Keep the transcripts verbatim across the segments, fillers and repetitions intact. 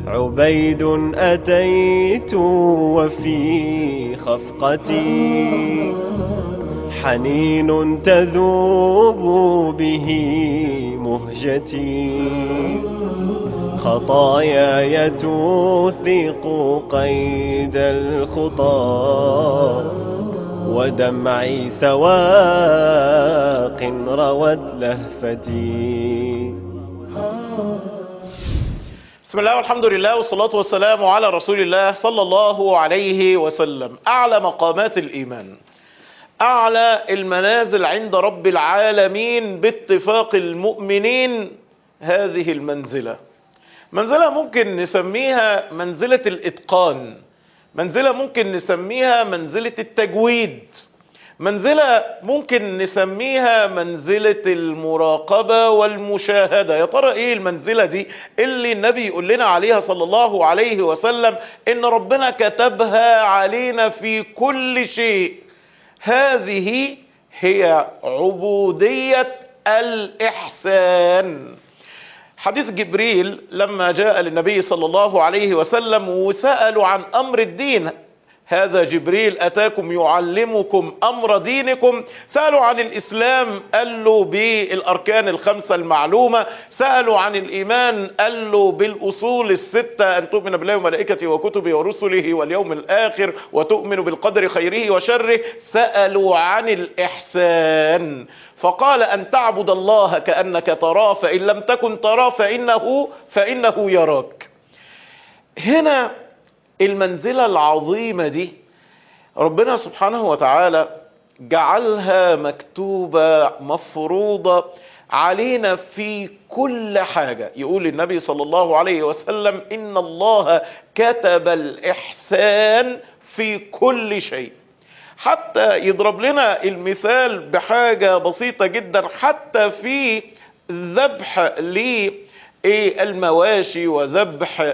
عبيد أتيت وفي خفقتي حنين تذوب به مهجتي، خطاياي توثق قيد الخطى، ودمعي سواق روت لهفتي. بسم الله والحمد لله والصلاة والسلام على رسول الله صلى الله عليه وسلم. أعلى مقامات الإيمان، أعلى المنازل عند رب العالمين باتفاق المؤمنين، هذه المنزلة منزلة ممكن نسميها منزلة الإتقان، منزلة ممكن نسميها منزلة التجويد، منزلة ممكن نسميها منزلة المراقبة والمشاهدة. يا ترى ايه المنزلة دي اللي النبي يقول لنا عليها صلى الله عليه وسلم ان ربنا كتبها علينا في كل شيء؟ هذه هي عبودية الإحسان. حديث جبريل لما جاء للنبي صلى الله عليه وسلم وسألوا عن أمر الدين، هذا جبريل أتاكم يعلمكم أمر دينكم. سألوا عن الإسلام، قال له بالأركان الخمسة المعلومة. سألوا عن الإيمان، قال له بالأصول الستة، أن تؤمن بالله وملائكته وكتبه ورسله واليوم الآخر وتؤمن بالقدر خيره وشره. سألوا عن الإحسان، فقال أن تعبد الله كأنك تراه فإن لم تكن تراه فإنه, فإنه يراك. هنا المنزلة العظيمة دي ربنا سبحانه وتعالى جعلها مكتوبة مفروضة علينا في كل حاجة. يقول النبي صلى الله عليه وسلم إن الله كتب الإحسان في كل شيء. حتى يضرب لنا المثال بحاجة بسيطة جدا، حتى في ذبح للمواشي وذبح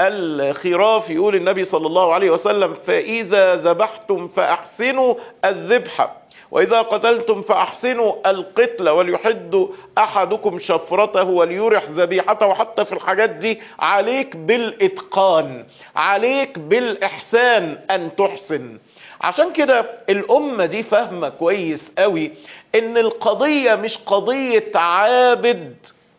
الخراف، يقول النبي صلى الله عليه وسلم فإذا ذبحتم فأحسنوا الذبح وإذا قتلتم فأحسنوا القتل وليحد أحدكم شفرته وليرح ذبيحته. حتى في الحاجات دي عليك بالإتقان، عليك بالإحسان أن تحسن. عشان كده الأمة دي فاهمة كويس قوي إن القضية مش قضية عابد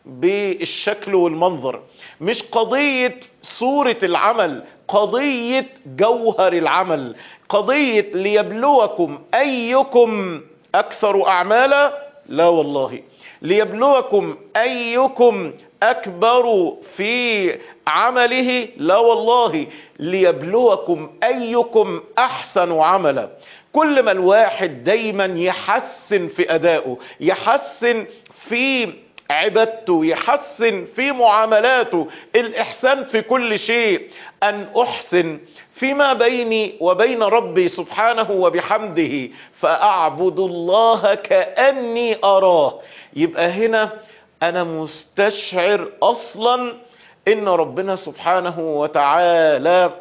بالشكل والمنظر، مش قضية صورة العمل، قضية جوهر العمل، قضية ليبلوكم أيكم أكثر أعمالا، لا والله، ليبلوكم أيكم أكبر في عمله، لا والله، ليبلوكم أيكم أحسن عملا. كل ما الواحد دايما يحسن في أدائه، يحسن في عبادته، يحسن في معاملاته، الإحسان في كل شيء، أن أحسن فيما بيني وبين ربي سبحانه وبحمده فأعبد الله كأني أراه. يبقى هنا أنا مستشعر أصلا إن ربنا سبحانه وتعالى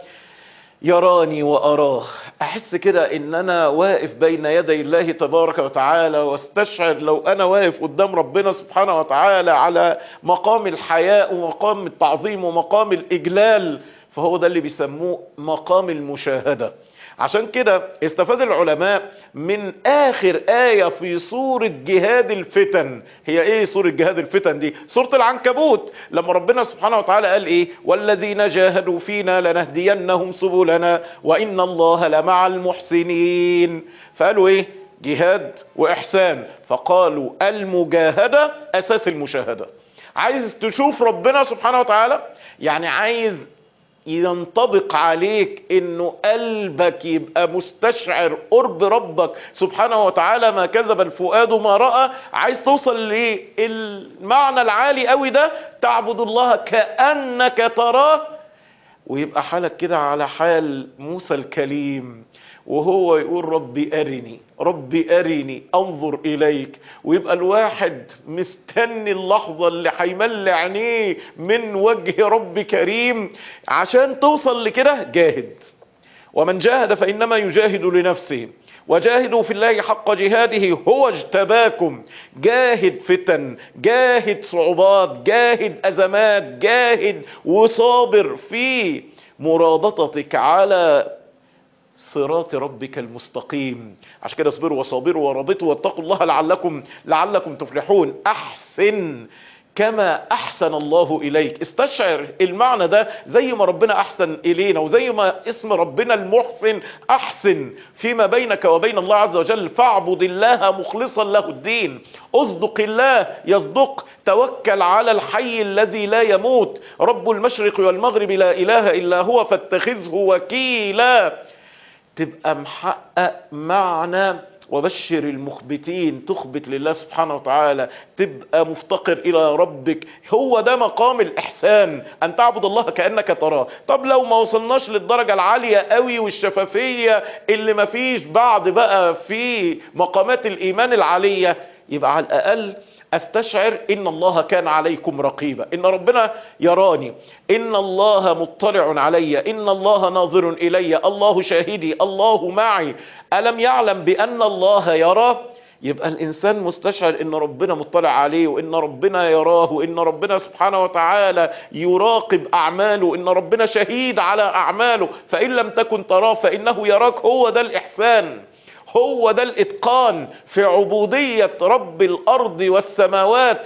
يراني وأراه. أحس كده إن أنا واقف بين يدي الله تبارك وتعالى، واستشعر لو أنا واقف قدام ربنا سبحانه وتعالى على مقام الحياء ومقام التعظيم ومقام الإجلال، فهو ده اللي بيسموه مقام المشاهدة. عشان كده استفاد العلماء من آخر آية في سورة جهاد الفتن. هي ايه سورة جهاد الفتن دي؟ سورة العنكبوت، لما ربنا سبحانه وتعالى قال ايه؟ والذين جاهدوا فينا لنهدينهم سبلنا وإن الله لمع المحسنين. فقالوا ايه؟ جهاد وإحسان، فقالوا المجاهدة أساس المشاهدة. عايز تشوف ربنا سبحانه وتعالى، يعني عايز ينطبق عليك انه قلبك يبقى مستشعر قرب ربك سبحانه وتعالى، ما كذب الفؤاد ما رأى. عايز توصل للمعنى العالي قوي ده، تعبد الله كأنك تراه، ويبقى حالك كده على حال موسى الكليم وهو يقول ربي أرني ربي أرني أنظر إليك. ويبقى الواحد مستني اللحظة اللي هيمل عينيه من وجه رب كريم. عشان توصل لكده جاهد، ومن جاهد فإنما يجاهد لنفسه وجاهدوا في الله حق جهاده هو اجتباكم. جاهد فتن، جاهد صعوبات، جاهد أزمات، جاهد وصابر في مرابطتك على صراط ربك المستقيم. عشان كده اصبروا وصابروا ورابطوا واتقوا الله لعلكم لعلكم تفلحون. احسن كما احسن الله اليك. استشعر المعنى ده، زي ما ربنا احسن الينا وزي ما اسم ربنا المحسن احسن فيما بينك وبين الله عز وجل، فاعبد الله مخلصا له الدين. اصدق الله يصدق، توكل على الحي الذي لا يموت، رب المشرق والمغرب لا اله الا هو فاتخذه وكيلا. تبقى محقق معنى وبشر المخبتين، تخبت لله سبحانه وتعالى، تبقى مفتقر الى ربك. هو ده مقام الاحسان، ان تعبد الله كأنك تراه. طب لو ما وصلناش للدرجة العالية قوي والشفافية اللي ما فيش بعد بقى في مقامات الايمان العالية، يبقى على الاقل استشعر ان الله كان عليكم رقيبا، ان ربنا يراني، ان الله مطلع علي، ان الله ناظر الي، الله شاهدي، الله معي. الم يعلم بان الله يراه؟ يبقى الانسان مستشعر ان ربنا مطلع عليه، وان ربنا يراه، وان ربنا سبحانه وتعالى يراقب اعماله، وان ربنا شهيد على اعماله. فان لم تكن تراه فانه يراك. هو ده الاحسان، هو ده الاتقان في عبودية رب الارض والسماوات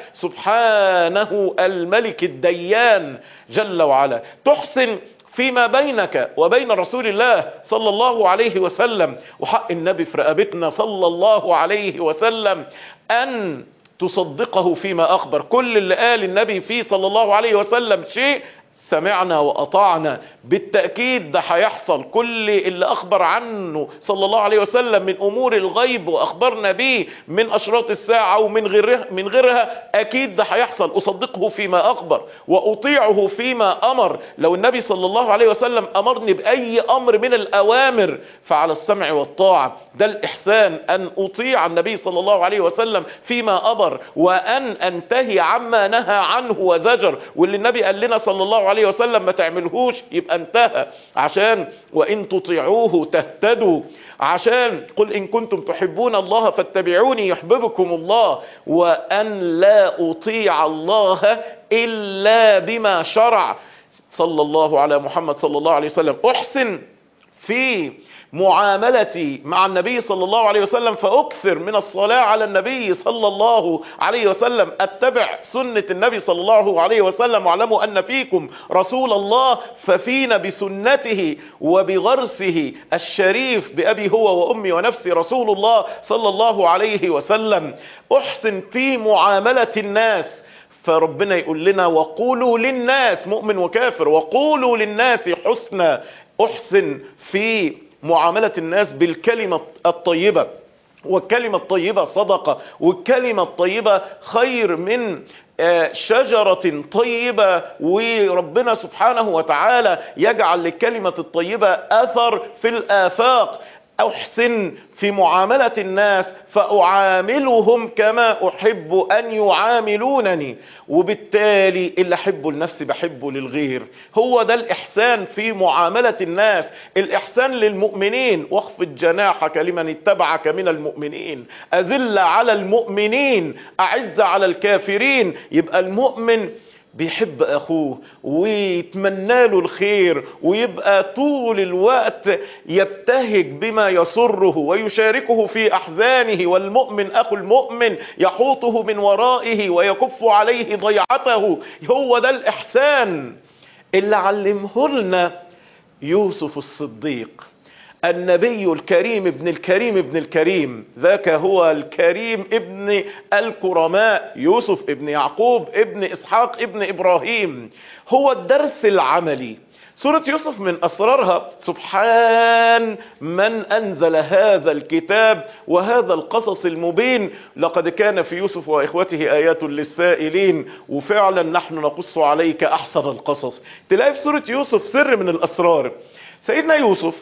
سبحانه الملك الديان جل وعلا. تحسن فيما بينك وبين رسول الله صلى الله عليه وسلم، وحق النبي في رقبتنا صلى الله عليه وسلم ان تصدقه فيما اخبر. كل اللي قال النبي فيه صلى الله عليه وسلم شيء سمعنا وأطعنا، بالتأكيد ده هيحصل. كل اللي أخبر عنه صلى الله عليه وسلم من أمور الغيب وأخبرنا به من أشراط الساعة ومن غيرها, من غيرها أكيد ده هيحصل. أصدقه فيما أخبر وأطيعه فيما أمر. لو النبي صلى الله عليه وسلم أمرني بأي أمر من الأوامر فعلى السمع والطاعة. ده الإحسان، أن أطيع النبي صلى الله عليه وسلم فيما أمر، وأن أنتهي عما نهى عنه وزجر. واللي النبي قال لنا صلى الله عليه وسلم ما تعملهوش يبقى انتهى. عشان وإن تطيعوه تهتدوا، عشان قل إن كنتم تحبون الله فاتبعوني يحببكم الله. وأن لا أطيع الله إلا بما شرع. صلى الله على محمد صلى الله عليه وسلم. أحسن في معاملتي مع النبي صلى الله عليه وسلم، فأكثر من الصلاة على النبي صلى الله عليه وسلم. أتبع سنة النبي صلى الله عليه وسلم. واعلموا أن فيكم رسول الله، ففينا بسنته وبغرسه الشريف بأبي هو وأمي ونفسي رسول الله صلى الله عليه وسلم. أحسن في معاملة الناس، فربنا يقول لنا وقولوا للناس، مؤمن وكافر، وقولوا للناس حسنا. أحسن في معاملة الناس بالكلمة الطيبة، والكلمة الطيبة صدقة، والكلمة الطيبة خير من شجرة طيبة. وربنا سبحانه وتعالى يجعل للكلمة الطيبة أثر في الآفاق. أحسن في معاملة الناس فأعاملهم كما أحب أن يعاملونني، وبالتالي اللي أحبه لنفسي بحبه للغير. هو ده الإحسان في معاملة الناس. الإحسان للمؤمنين، واخفض جناحك لمن اتبعك من المؤمنين، أذل على المؤمنين أعز على الكافرين. يبقى المؤمن بيحب اخوه ويتمنى له الخير، ويبقى طول الوقت يبتهج بما يسره ويشاركه في احزانه. والمؤمن اخو المؤمن يحوطه من ورائه ويكف عليه ضيعته. هو ده الاحسان اللي علمه لنا يوسف الصديق، النبي الكريم ابن الكريم ابن الكريم. ذاك هو الكريم ابن الكرماء، يوسف ابن يعقوب ابن إسحاق ابن إبراهيم. هو الدرس العملي. سورة يوسف من أسرارها سبحان من أنزل هذا الكتاب وهذا القصص المبين، لقد كان في يوسف وإخوته آيات للسائلين. وفعلا نحن نقص عليك أحسن القصص. تلاقي في سورة يوسف سر من الأسرار. سيدنا يوسف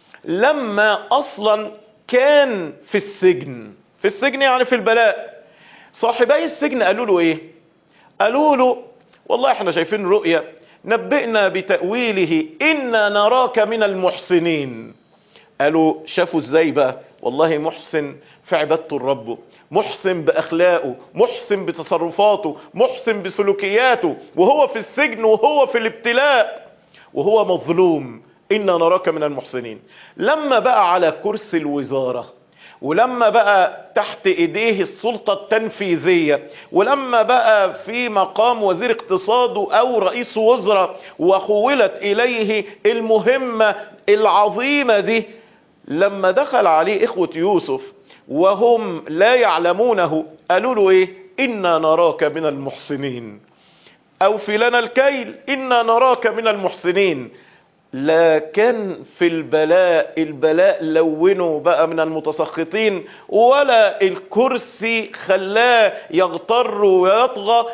لما اصلا كان في السجن، في السجن يعني في البلاء، صاحبي السجن قالوا له ايه؟ قالوا له والله احنا شايفين رؤيا، نبئنا بتأويله إنا نراك من المحسنين. قالوا شافوا ازاي بقى؟ والله محسن في عبادته لربه، محسن باخلاقه، محسن بتصرفاته، محسن بسلوكياته، وهو في السجن وهو في الابتلاء وهو مظلوم. إنا نراك من المحسنين. لما بقى على كرسي الوزارة، ولما بقى تحت ايديه السلطة التنفيذية، ولما بقى في مقام وزير اقتصاد او رئيس وزراء، وخولت اليه المهمة العظيمة دي، لما دخل عليه اخوة يوسف وهم لا يعلمونه قالوا له ايه؟ إنا نراك من المحسنين، اوفي لنا الكيل إنا نراك من المحسنين. لا كان في البلاء، البلاء لونه بقى من المتسخطين، ولا الكرسي خلاه يغتر ويطغى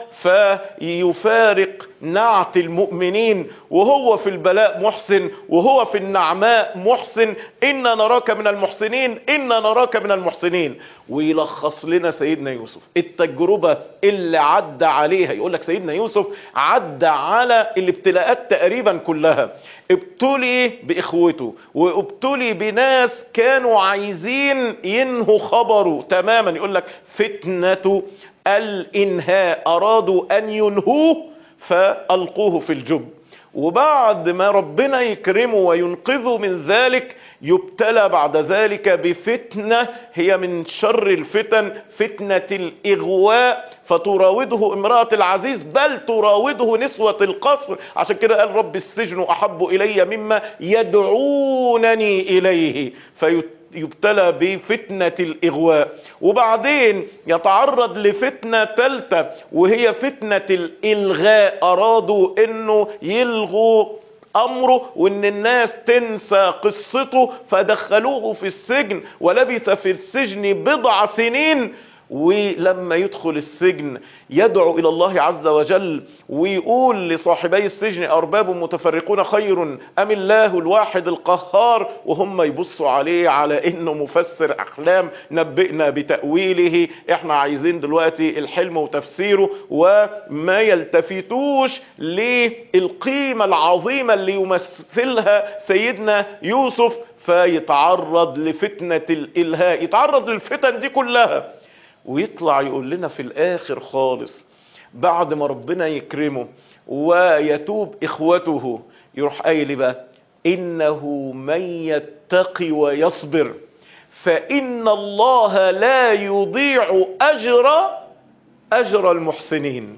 فيفارق نعت المؤمنين، وهو في البلاء محسن، وهو في النعماء محسن. إنا نراك من المحسنين، إنا نراك من المحسنين. ويلخص لنا سيدنا يوسف التجربة اللي عدى عليها. يقول لك سيدنا يوسف عدى على الابتلاءات تقريبا كلها، ابتلي باخوته، وابتلي بناس كانوا عايزين ينهوا خبره تماما. يقول لك فتنة الانهاء، ارادوا ان ينهوه فالقوه في الجب. وبعد ما ربنا يكرمه وينقذه من ذلك، يبتلى بعد ذلك بفتنة هي من شر الفتن، فتنة الإغواء، فتراوده امرأة العزيز، بل تراوده نسوة القصر. عشان كده قال رب السجن أحب إلي مما يدعونني إليه، فيبتلى بفتنة الإغواء. وبعدين يتعرض لفتنة ثالثة وهي فتنة الإلغاء، أرادوا إنه يلغوا امره وان الناس تنسى قصته، فدخلوه في السجن ولبث في السجن بضع سنين. ولما يدخل السجن يدعو الى الله عز وجل ويقول لصاحبي السجن ارباب متفرقون خير ام الله الواحد القهار، وهم يبصوا عليه على انه مفسر احلام، نبئنا بتأويله، احنا عايزين دلوقتي الحلم وتفسيره، وما يلتفتوش للقيمة العظيمة اللي يمثلها سيدنا يوسف. فيتعرض لفتنة الالهاء، يتعرض للفتن دي كلها، ويطلع يقول لنا في الاخر خالص بعد ما ربنا يكرمه ويتوب اخوته، يروح قايل بقى انه من يتقي ويصبر فان الله لا يضيع اجر اجر المحسنين.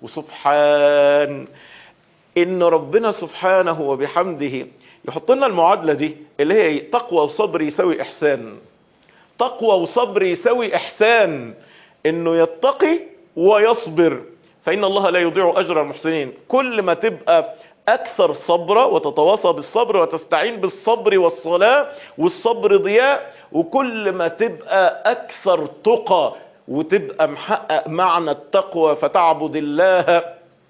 وسبحان ان ربنا سبحانه وبحمده يحط لنا المعادلة دي اللي هي تقوى وصبر يساوي احسان. تقوى وصبر يساوي احسان، انه يتقي ويصبر، فان الله لا يضيع اجر المحسنين. كل ما تبقى اكثر صبرا وتتواصى بالصبر وتستعين بالصبر والصلاة، والصبر ضياء، وكل ما تبقى اكثر تقى وتبقى محقق معنى التقوى، فتعبد الله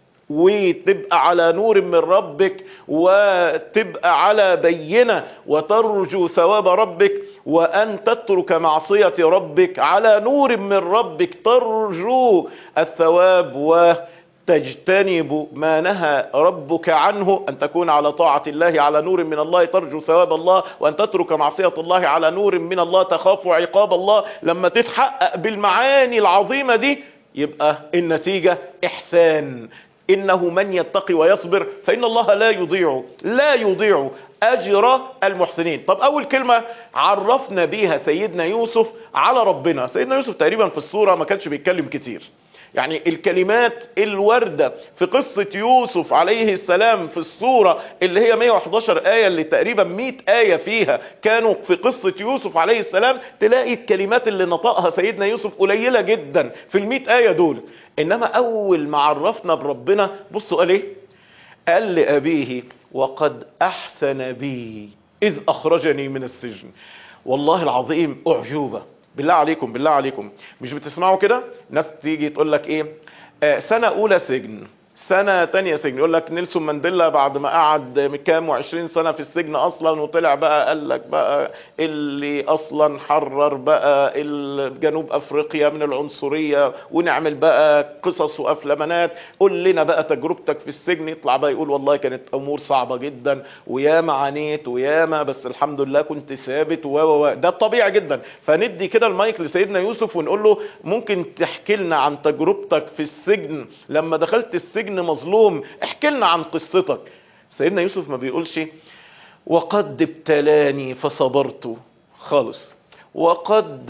وتبقى على نور من ربك، وتبقى على بينة، وترجو ثواب ربك، وأن تترك معصية ربك على نور من ربك، ترجو الثواب وتجتنب ما نهى ربك عنه، أن تكون على طاعة الله على نور من الله ترجو ثواب الله، وأن تترك معصية الله على نور من الله تخاف عقاب الله. لما تتحقق بالمعاني العظيمة دي يبقى النتيجة إحسان. إنه من يتقي ويصبر فإن الله لا يضيع لا يضيع أجر المحسنين. طب أول كلمة عرفنا بيها سيدنا يوسف على ربنا. سيدنا يوسف تقريبا في الصورة ما كانش بيتكلم كتير، يعني الكلمات الوردة في قصة يوسف عليه السلام في الصورة اللي هي مئة وإحدى عشرة آية، اللي تقريبا مئة آية فيها كانوا في قصة يوسف عليه السلام، تلاقي الكلمات اللي نطقها سيدنا يوسف قليلة جدا في المئة آية دول. إنما أول ما عرفنا بربنا بصوا قال إيه؟ قال لأبيه وقد أحسن بي إذ أخرجني من السجن. والله العظيم أعجوبة. بالله عليكم بالله عليكم مش بتسمعوا كده ناس تيجي تقول لك ايه؟ آه سنة اولى سجن، سنة تانية سجن. يقول لك نيلسون مانديلا بعد ما قعد كام وعشرين سنة في السجن اصلا وطلع بقى قال لك بقى اللي اصلا حرر بقى جنوب افريقيا من العنصرية ونعمل بقى قصص وافلامانات، قول لنا بقى تجربتك في السجن. يطلع بقى يقول والله كانت امور صعبة جدا وياما عانيت وياما بس الحمد لله كنت ثابت و و ده الطبيعي جدا. فندي كده المايك لسيدنا يوسف ونقول له ممكن تحكي لنا عن تجربتك في السجن لما دخلت السجن مظلوم، احكي لنا عن قصتك. سيدنا يوسف ما بيقولش وقد ابتلاني فصبرت خالص، وقد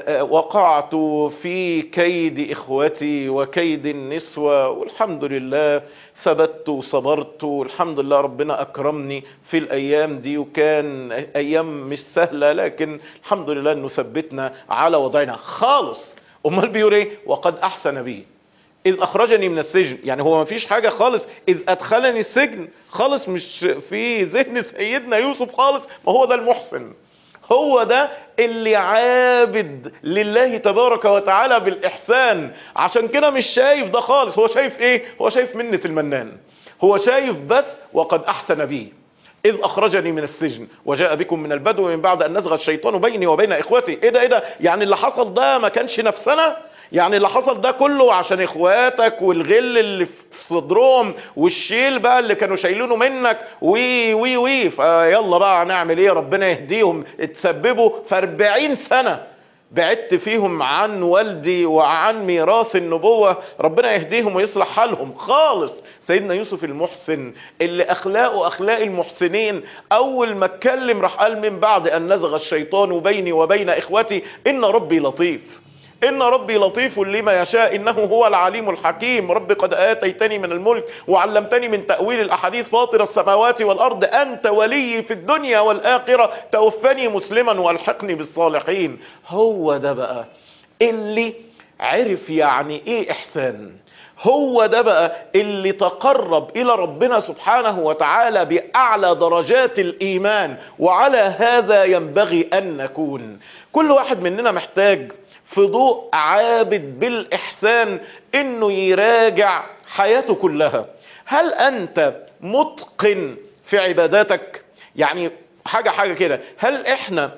وقعت في كيد إخوتي وكيد النسوة والحمد لله ثبت وصبرت والحمد لله ربنا أكرمني في الأيام دي وكان أيام مش سهلة لكن الحمد لله أنه ثبتنا على وضعنا خالص. أمال بيقول إيه؟ وقد أحسن بي إذ أخرجني من السجن. يعني هو ما فيش حاجة خالص إذ أدخلني السجن خالص، مش في ذهن سيدنا يوسف خالص. ما هو ده المحسن، هو ده اللي عابد لله تبارك وتعالى بالإحسان. عشان كده مش شايف ده خالص. هو شايف إيه؟ هو شايف منة المنان. هو شايف بس وقد أحسن بي إذ أخرجني من السجن وجاء بكم من البدو من بعد أن نزغ الشيطان بيني وبين إخوتي. إيه ده إيه ده؟ يعني اللي حصل ده ما كانش نفسنا؟ يعني اللي حصل ده كله عشان إخواتك والغل اللي في صدرهم والشيل بقى اللي كانوا شايلينه منك وي وي وي فيلا بقى نعمل إيه؟ ربنا يهديهم. اتسببوا في أربعين سنة بعدت فيهم عن والدي وعن ميراث النبوة، ربنا يهديهم ويصلح حالهم خالص. سيدنا يوسف المحسن اللي أخلاقه أخلاق المحسنين، أول ما اتكلم راح قال من بعد أن نزغ الشيطان بيني وبين إخوتي إن ربي لطيف إن ربي لطيف لما يشاء إنه هو العليم الحكيم. رب قد آتيتني من الملك وعلمتني من تأويل الأحاديث فاطر السماوات والأرض أنت ولي في الدنيا والآخرة توفني مسلما والحقني بالصالحين. هو ده بقى اللي عرف يعني إيه إحسان. هو ده بقى اللي تقرب إلى ربنا سبحانه وتعالى بأعلى درجات الإيمان. وعلى هذا ينبغي أن نكون. كل واحد مننا محتاج في ضوء عابد بالإحسان انه يراجع حياته كلها. هل انت متقن في عباداتك؟ يعني حاجة حاجة كده، هل احنا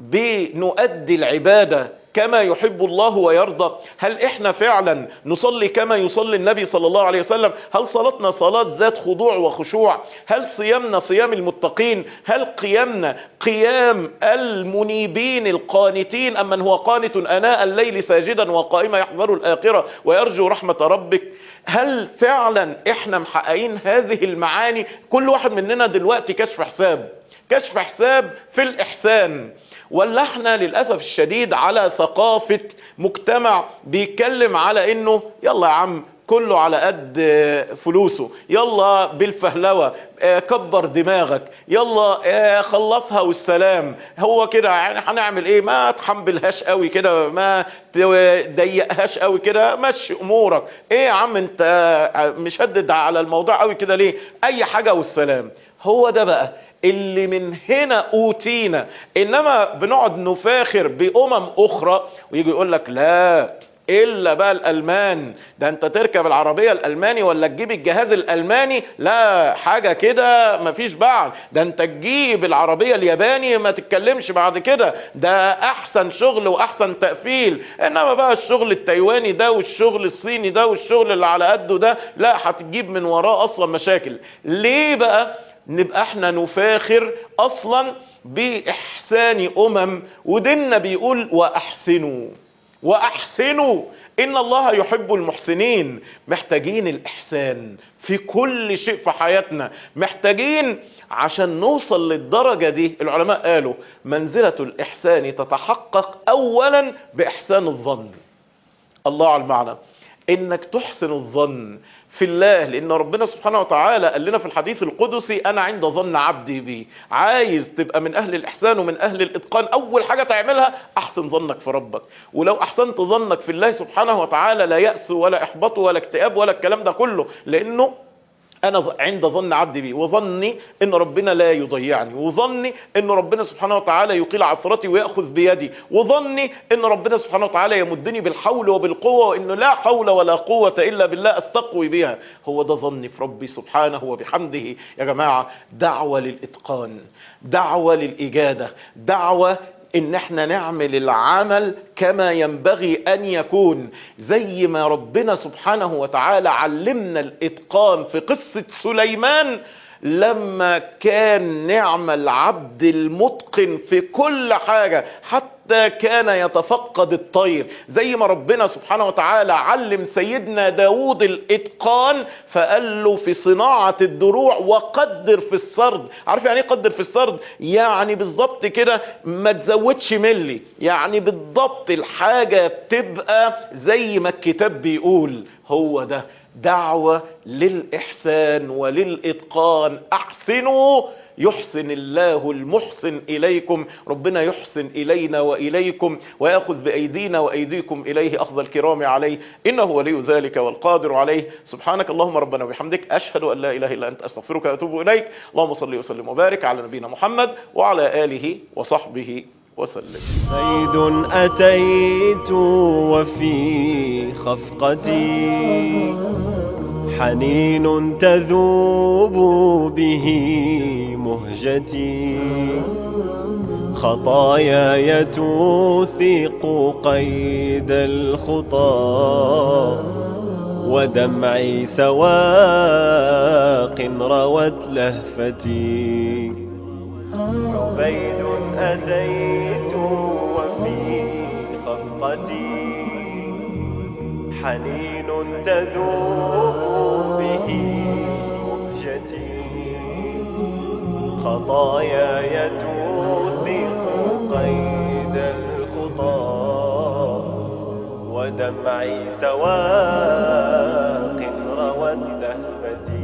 بنؤدي العبادة كما يحب الله ويرضى؟ هل احنا فعلا نصلي كما يصلي النبي صلى الله عليه وسلم؟ هل صلاتنا صلاة ذات خضوع وخشوع؟ هل صيامنا صيام المتقين؟ هل قيامنا قيام المنيبين القانتين أم من هو قانت آناء الليل ساجدا وقائما يحذر الآخرة ويرجو رحمة ربك؟ هل فعلا احنا محققين هذه المعاني؟ كل واحد مننا دلوقتي كشف حساب كشف حساب في الإحسان. ولا احنا للأسف الشديد على ثقافة مجتمع بيتكلم على انه يلا يا عم كله على قد فلوسه، يلا بالفهلوة، كبر دماغك، يلا خلصها والسلام. هو كده يعني هنعمل ايه؟ ما تحملهاش قوي كده، ما تضيقهاش قوي كده، مشي امورك. ايه يا عم انت مشدد على الموضوع قوي كده ليه؟ اي حاجة والسلام. هو ده بقى اللي من هنا اوتينا. انما بنقعد نفاخر بامم اخرى ويجي يقول لك لا الا بقى الالمان، ده انت تركب العربية الالماني ولا تجيب الجهاز الالماني، لا حاجة كده مفيش بعد، ده انت تجيب العربية الياباني ما تتكلمش بعد كده، ده احسن شغل واحسن تقفيل. انما بقى الشغل التايواني ده والشغل الصيني ده والشغل اللي على قده ده لا، هتجيب من وراه اصلا مشاكل. ليه بقى نبقى احنا نفاخر اصلا باحسان امم؟ وديننا بيقول واحسنوا واحسنوا ان الله يحب المحسنين. محتاجين الاحسان في كل شيء في حياتنا، محتاجين عشان نوصل للدرجة دي. العلماء قالوا منزلة الاحسان تتحقق اولا باحسان الظن. الله على المعنى، انك تحسن الظن في الله، لان ربنا سبحانه وتعالى قال لنا في الحديث القدسي انا عند ظن عبدي بي. عايز تبقى من اهل الاحسان ومن اهل الاتقان، اول حاجة تعملها احسن ظنك في ربك. ولو احسنت ظنك في الله سبحانه وتعالى لا يأس ولا احباط ولا اكتئاب ولا الكلام ده كله، لانه انا عند ظن عبدي بي، وظني ان ربنا لا يضيعني، وظني ان ربنا سبحانه وتعالى يقيل عثرتي ويأخذ بيدي، وظني ان ربنا سبحانه وتعالى يمدني بالحول وبالقوة، وانه لا حول ولا قوة الا بالله استقوي بها. هو ده ظني في ربي سبحانه وبحمده. يا جماعة دعوة للاتقان، دعوة للإجادة، دعوة ان احنا نعمل العمل كما ينبغي ان يكون، زي ما ربنا سبحانه وتعالى علمنا الاتقان في قصة سليمان لما كان نعم العبد المتقن في كل حاجة، حتى كان يتفقد الطير، زي ما ربنا سبحانه وتعالى علم سيدنا داود الاتقان فقال له في صناعة الدروع وقدر في السرد. عارف يعني ايه قدر في السرد؟ يعني بالضبط كده ما تزودش ملي، يعني بالضبط الحاجة تبقى زي ما الكتاب بيقول. هو ده دعوة للإحسان وللإتقان. أحسنوا يحسن الله المحسن إليكم، ربنا يحسن إلينا وإليكم ويأخذ بأيدينا وأيديكم إليه أخذ الكرام عليه، إنه ولي ذلك والقادر عليه. سبحانك اللهم ربنا وبحمدك، أشهد أن لا إله إلا أنت، أستغفرك وأتوب إليك. اللهم صل وسلم وبارك على نبينا محمد وعلى آله وصحبه وسلم. صيد أتيت وفي خفقتي حنين تذوب به مهجتي، خطاياي توثق قيد الخطى ودمعي سواق روت لهفتي. عبيد أتيت وفي خفقتي حنين تذوب به مهجتي، خطاياي توثق قيد الخطى ودمعي سواق روت لهفتي.